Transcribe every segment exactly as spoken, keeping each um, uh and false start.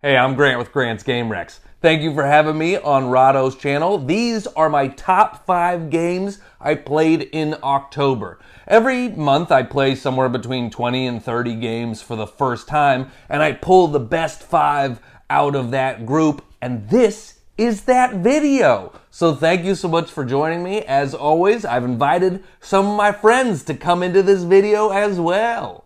Hey, I'm Grant with Grant's Game Rex. Thank you for having me on Rahdo's channel. These are my top five games I played in October. Every month I play somewhere between twenty and thirty games for the first time, and I pull the best five out of that group, and this is that video. So thank you so much for joining me. As always, I've invited some of my friends to come into this video as well.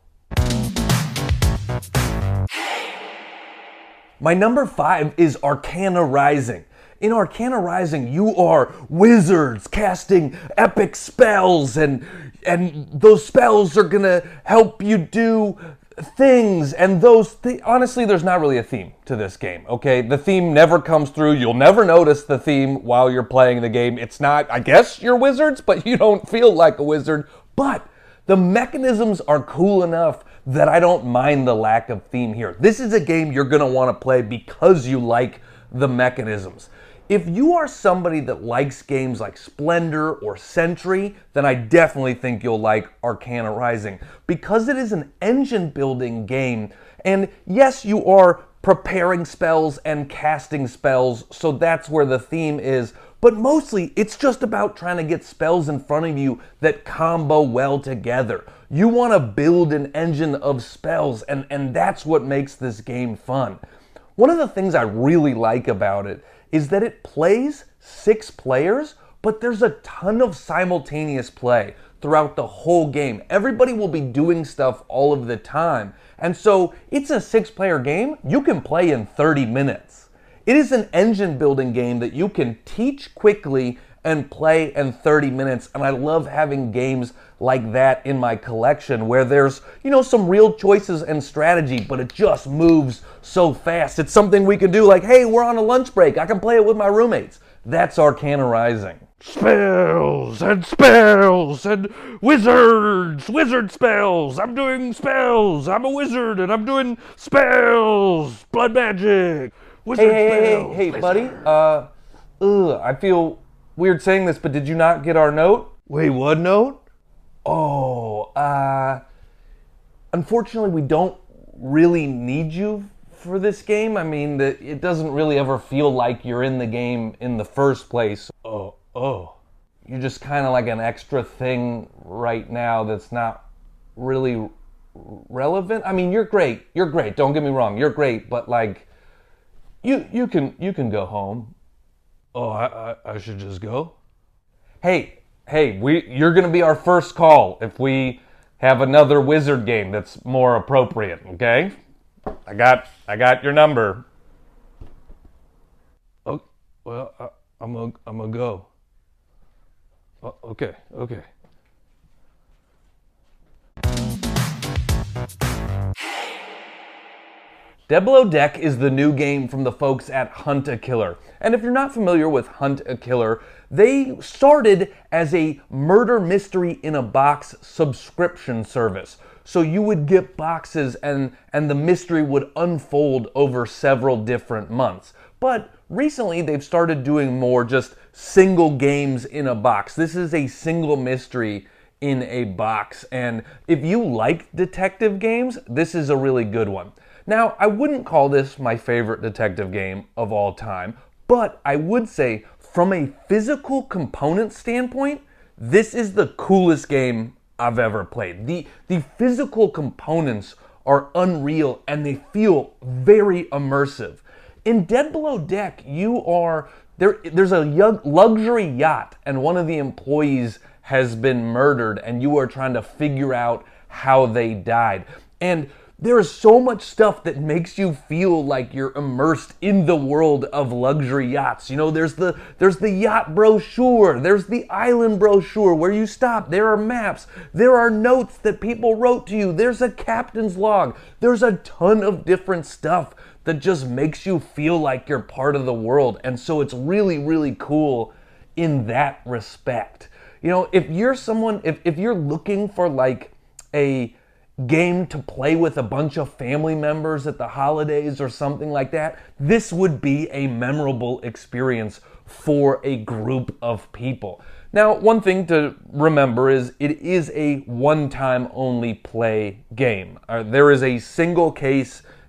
My number five is Arcana Rising. In Arcana Rising, you are wizards casting epic spells, and and those spells are gonna help you do things, and those th- honestly, there's not really a theme to this game, okay? The theme never comes through. You'll never notice the theme while you're playing the game. It's not, I guess you're wizards, but you don't feel like a wizard. But the mechanisms are cool enough that I don't mind the lack of theme here. This is a game you're going to want to play because you like the mechanisms. If you are somebody that likes games like Splendor or Sentry, then I definitely think you'll like Arcana Rising, because it is an engine building game, and yes, you are preparing spells and casting spells, so that's where the theme is, but mostly it's just about trying to get spells in front of you that combo well together. You want to build an engine of spells, and, and that's what makes this game fun. One of the things I really like about it is that it plays six players, but there's a ton of simultaneous play throughout the whole game. Everybody will be doing stuff all of the time, and so it's a six-player game you can play in thirty minutes. It is an engine building game that you can teach quickly and play in thirty minutes, and I love having games like that in my collection where there's, you know, some real choices and strategy, but it just moves so fast. It's something we can do like, hey, we're on a lunch break, I can play it with my roommates. That's Arcana Rising. Spells and spells and wizards, wizard spells. I'm doing spells. I'm a wizard and I'm doing spells. Blood magic. Wizard hey, hey, spells. Hey, hey, hey, buddy. Uh, ugh, I feel weird saying this, but did you not get our note? Wait, what note? Oh, uh, unfortunately, we don't really need you for this game. I mean, the, it doesn't really ever feel like you're in the game in the first place. Oh, oh. You're just kind of like an extra thing right now that's not really relevant. I mean, you're great. You're great. Don't get me wrong. You're great, but like, you you can you can go home. Oh, I I, I should just go? Hey. Hey, we, you're going to be our first call if we have another wizard game that's more appropriate, okay? I got I got your number. Oh, well, I, I'm gonna I'm gonna go. Oh, okay, okay. Dead Below Deck is the new game from the folks at Hunt a Killer. And if you're not familiar with Hunt a Killer, they started as a murder mystery in a box subscription service. So you would get boxes and, and the mystery would unfold over several different months. But recently they've started doing more just single games in a box. This is a single mystery in a box. And if you like detective games, this is a really good one. Now, I wouldn't call this my favorite detective game of all time, but I would say from a physical component standpoint, this is the coolest game I've ever played. The, the physical components are unreal and they feel very immersive. In Dead Below Deck, you are, there, there's a luxury yacht and one of the employees has been murdered and you are trying to figure out how they died. And there is so much stuff that makes you feel like you're immersed in the world of luxury yachts. You know, there's the there's the yacht brochure, there's the island brochure where you stop, there are maps, there are notes that people wrote to you, there's a captain's log, there's a ton of different stuff that just makes you feel like you're part of the world. And so it's really, really cool in that respect. You know, if you're someone, if, if you're looking for like a game to play with a bunch of family members at the holidays or something like that, this would be a memorable experience for a group of people. Now, one thing to remember is it is a one-time only play game. Uh, there is a single case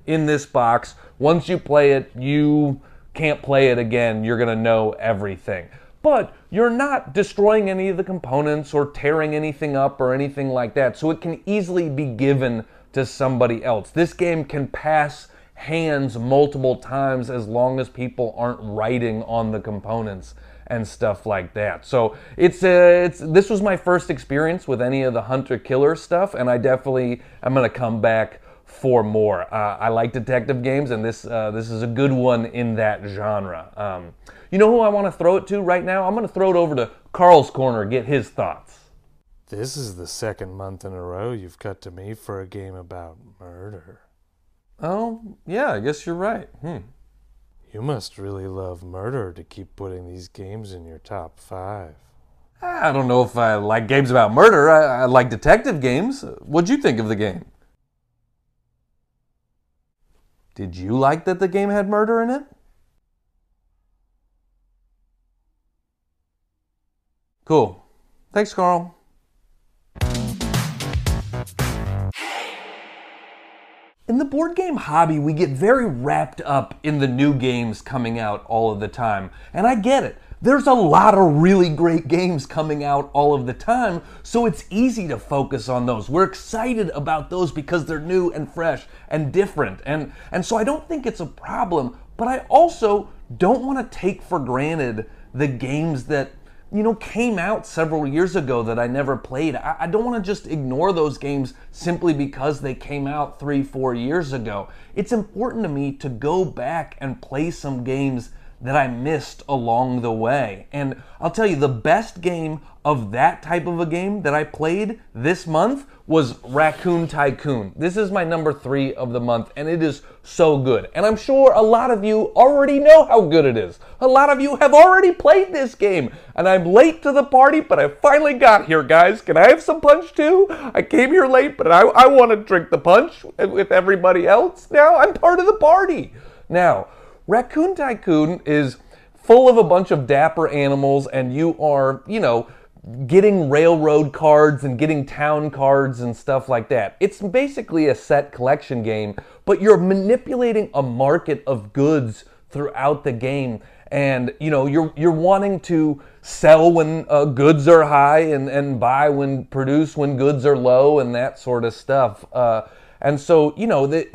in this box. Once you play it, you can't play it again. You're going to know everything. But you're not destroying any of the components or tearing anything up or anything like that, so it can easily be given to somebody else. This game can pass hands multiple times as long as people aren't writing on the components and stuff like that. So it's uh, it's this was my first experience with any of the hunter-killer stuff, and I definitely am going to come back for more. Uh, I like detective games, and this uh, this is a good one in that genre. Um, you know who I want to throw it to right now? I'm going to throw it over to Carl's Corner, get his thoughts. This is the second month in a row you've cut to me for a game about murder. Oh, yeah, I guess you're right. Hmm. You must really love murder to keep putting these games in your top five. I don't know if I like games about murder. I, I like detective games. What'd you think of the game? Did you like that the game had murder in it? Cool. Thanks, Carl. In the board game hobby, we get very wrapped up in the new games coming out all of the time. And I get it. There's a lot of really great games coming out all of the time, so it's easy to focus on those. We're excited about those because they're new and fresh and different. And, and so I don't think it's a problem, but I also don't want to take for granted the games that you know, came out several years ago that I never played. I, I don't want to just ignore those games simply because they came out three, four years ago. It's important to me to go back and play some games that I missed along the way. And I'll tell you, the best game of that type of a game that I played this month was Raccoon Tycoon. This is my number three of the month, and it is so good. And I'm sure a lot of you already know how good it is. A lot of you have already played this game, and I'm late to the party, but I finally got here, guys. Can I have some punch too? I came here late, but I, I want to drink the punch with everybody else. Now I'm part of the party. Now, Raccoon Tycoon is full of a bunch of dapper animals, and you are, you know, getting railroad cards and getting town cards and stuff like that. It's basically a set collection game, but you're manipulating a market of goods throughout the game. And, you know, you're you're wanting to sell when uh, goods are high and, and buy when produce when goods are low and that sort of stuff. Uh, and so, you know, the,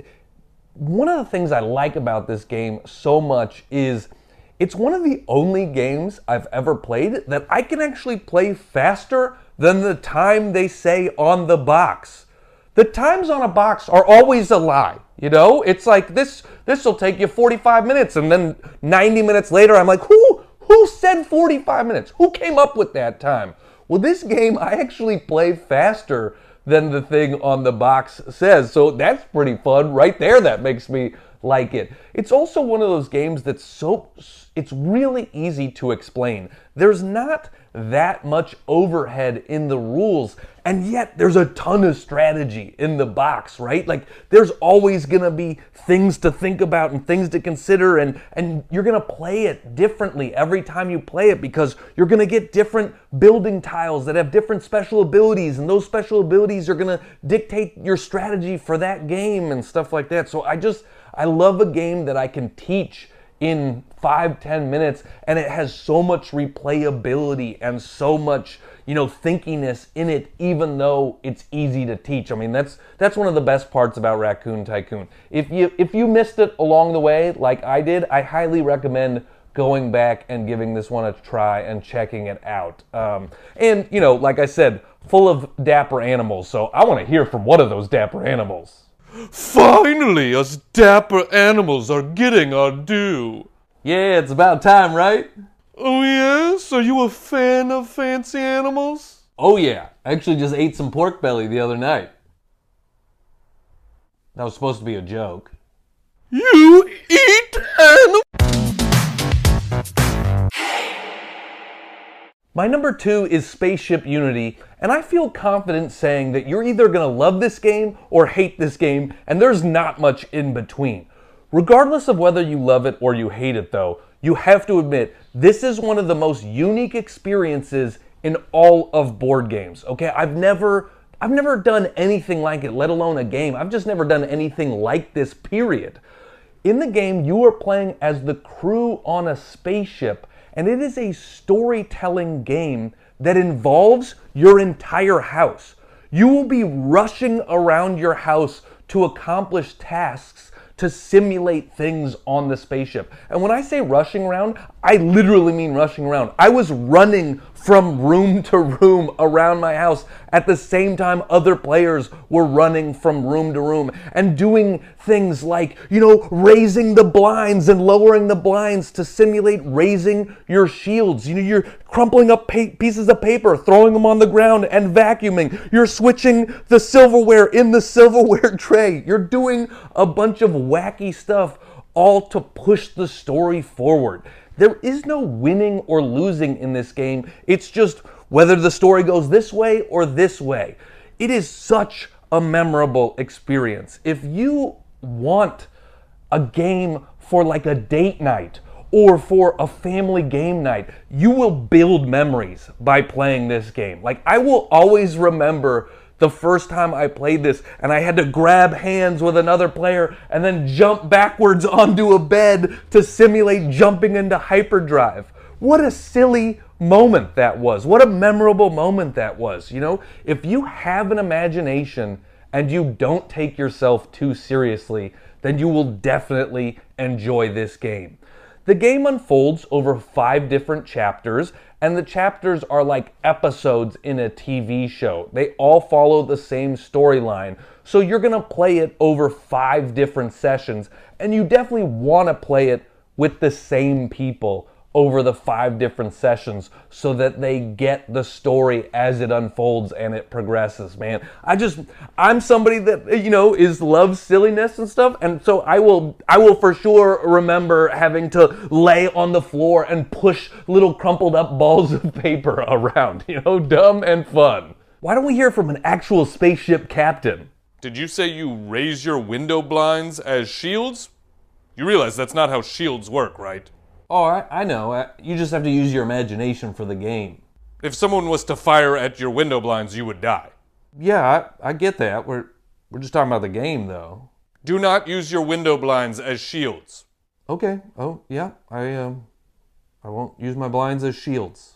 one of the things I like about this game so much is it's one of the only games I've ever played that I can actually play faster than the time they say on the box. The times on a box are always a lie, you know? It's like this this will take you forty-five minutes, and then ninety minutes later I'm like, who who said forty-five minutes? Who came up with that time? Well, this game I actually play faster than the thing on the box says. So that's pretty fun right there. That makes me like it. It's also one of those games that's so, it's really easy to explain. There's not that much overhead in the rules, and yet there's a ton of strategy in the box, right? Like there's always gonna be things to think about and things to consider, and, and you're gonna play it differently every time you play it because you're gonna get different building tiles that have different special abilities, and those special abilities are gonna dictate your strategy for that game and stuff like that. So I just, I love a game that I can teach in five, ten minutes, and it has so much replayability and so much, you know, thinkiness in it, even though it's easy to teach. I mean, that's that's one of the best parts about Raccoon Tycoon. If you if you missed it along the way, like I did, I highly recommend going back and giving this one a try and checking it out. Um, and, you know, like I said, full of dapper animals, so I want to hear from one of those dapper animals. Finally, us dapper animals are getting our due. Yeah, it's about time, right? Oh yes? Are you a fan of fancy animals? Oh yeah, I actually just ate some pork belly the other night. That was supposed to be a joke. You eat animals? My number two is Spaceship Unity, and I feel confident saying that you're either going to love this game or hate this game, and there's not much in between. Regardless of whether you love it or you hate it though, you have to admit, this is one of the most unique experiences in all of board games, okay? I've never I've never done anything like it, let alone a game. I've just never done anything like this, period. In the game, you are playing as the crew on a spaceship, and it is a storytelling game that involves your entire house. You will be rushing around your house to accomplish tasks to simulate things on the spaceship. And when I say rushing around, I literally mean rushing around. I was running from room to room around my house at the same time other players were running from room to room and doing things like, you know, raising the blinds and lowering the blinds to simulate raising your shields. You know, you're crumpling up pa- pieces of paper, throwing them on the ground and vacuuming. You're switching the silverware in the silverware tray. You're doing a bunch of wacky stuff, all to push the story forward. There is no winning or losing in this game. It's just whether the story goes this way or this way. It is such a memorable experience. If you want a game for like a date night or for a family game night, you will build memories by playing this game. Like, I will always remember the first time I played this and I had to grab hands with another player and then jump backwards onto a bed to simulate jumping into hyperdrive. What a silly moment that was. What a memorable moment that was. You know, if you have an imagination and you don't take yourself too seriously, then you will definitely enjoy this game. The game unfolds over five different chapters, and the chapters are like episodes in a T V show. They all follow the same storyline, so you're gonna play it over five different sessions, and you definitely wanna play it with the same people over the five different sessions so that they get the story as it unfolds and it progresses, man. I just, I'm somebody that, you know, is loves silliness and stuff, and so I will, I will for sure remember having to lay on the floor and push little crumpled up balls of paper around, you know, dumb and fun. Why don't we hear from an actual spaceship captain? Did you say you raise your window blinds as shields? You realize that's not how shields work, right? Oh, I, I know. You just have to use your imagination for the game. If someone was to fire at your window blinds, you would die. Yeah, I, I get that. We're we're just talking about the game, though. Do not use your window blinds as shields. Okay. Oh, yeah. I um, I won't use my blinds as shields.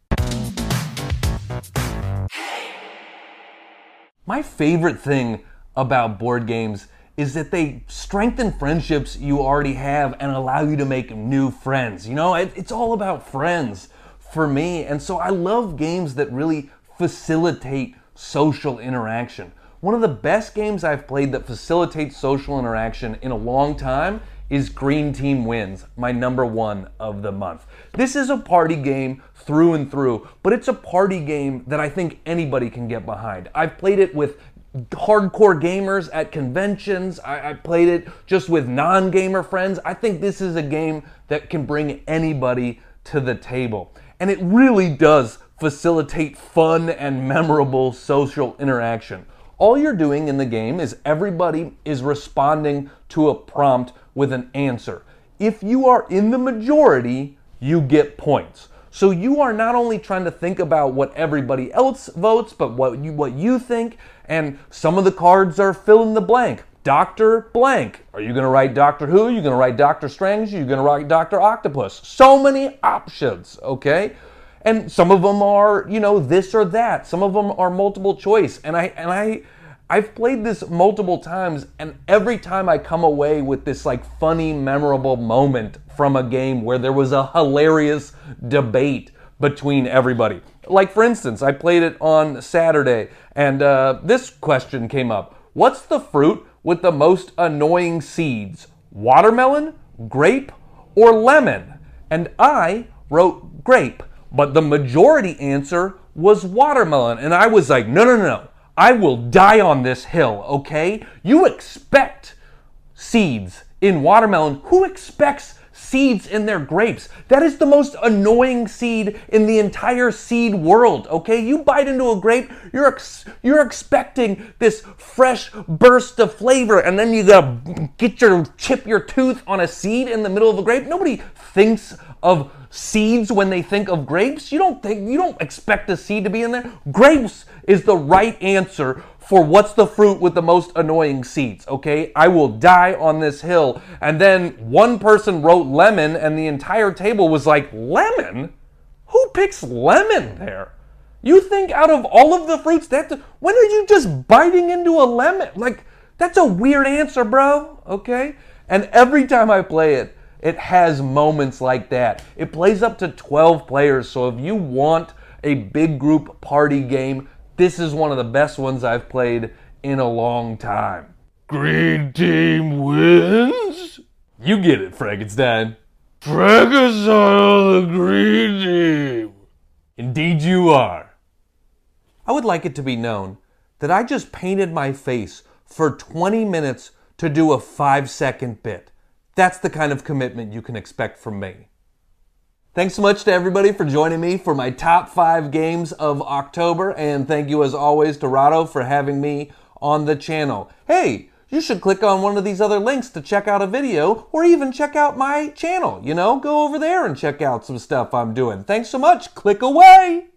My favorite thing about board games is that they strengthen friendships you already have and allow you to make new friends. You know, it, it's all about friends for me. And so I love games that really facilitate social interaction. One of the best games I've played that facilitates social interaction in a long time is Green Team Wins, my number one of the month. This is a party game through and through, but it's a party game that I think anybody can get behind. I've played it with hardcore gamers at conventions. I, I played it just with non-gamer friends. I think this is a game that can bring anybody to the table. And it really does facilitate fun and memorable social interaction. All you're doing in the game is everybody is responding to a prompt with an answer. If you are in the majority, you get points. So you are not only trying to think about what everybody else votes, but what you what you think, and some of the cards are fill in the blank. Doctor Blank. Are you going to write Doctor Who? Are you going to write Doctor Strange? Are you going to write Doctor Octopus? So many options, okay? And some of them are, you know, this or that. Some of them are multiple choice. And I and I I've played this multiple times, and every time I come away with this like funny, memorable moment from a game where there was a hilarious debate between everybody. Like, for instance, I played it on Saturday, and uh, this question came up. What's the fruit with the most annoying seeds? Watermelon, grape, or lemon? And I wrote grape, but the majority answer was watermelon. And I was like, no, no, no, no. I will die on this hill, okay? You expect seeds in watermelon. Who expects seeds in their grapes. That is the most annoying seed in the entire seed world, okay? You bite into a grape, you're ex- you're expecting this fresh burst of flavor, and then you gotta get your chip your tooth on a seed in the middle of a grape. Nobody thinks of seeds when they think of grapes. You don't think you don't expect a seed to be in there. Grapes is the right answer for what's the fruit with the most annoying seeds, okay? I will die on this hill. And then one person wrote lemon and the entire table was like, lemon? Who picks lemon there? You think out of all of the fruits, that when are you just biting into a lemon? Like, that's a weird answer, bro, okay? And every time I play it, it has moments like that. It plays up to twelve players, so if you want a big group party game, this is one of the best ones I've played in a long time. Green team wins? You get it, Frankenstein. Frankenstein on the green team. Indeed you are. I would like it to be known that I just painted my face for twenty minutes to do a five second bit. That's the kind of commitment you can expect from me. Thanks so much to everybody for joining me for my top five games of October, and thank you as always to Rahdo for having me on the channel. Hey, you should click on one of these other links to check out a video or even check out my channel. You know, go over there and check out some stuff I'm doing. Thanks so much. Click away.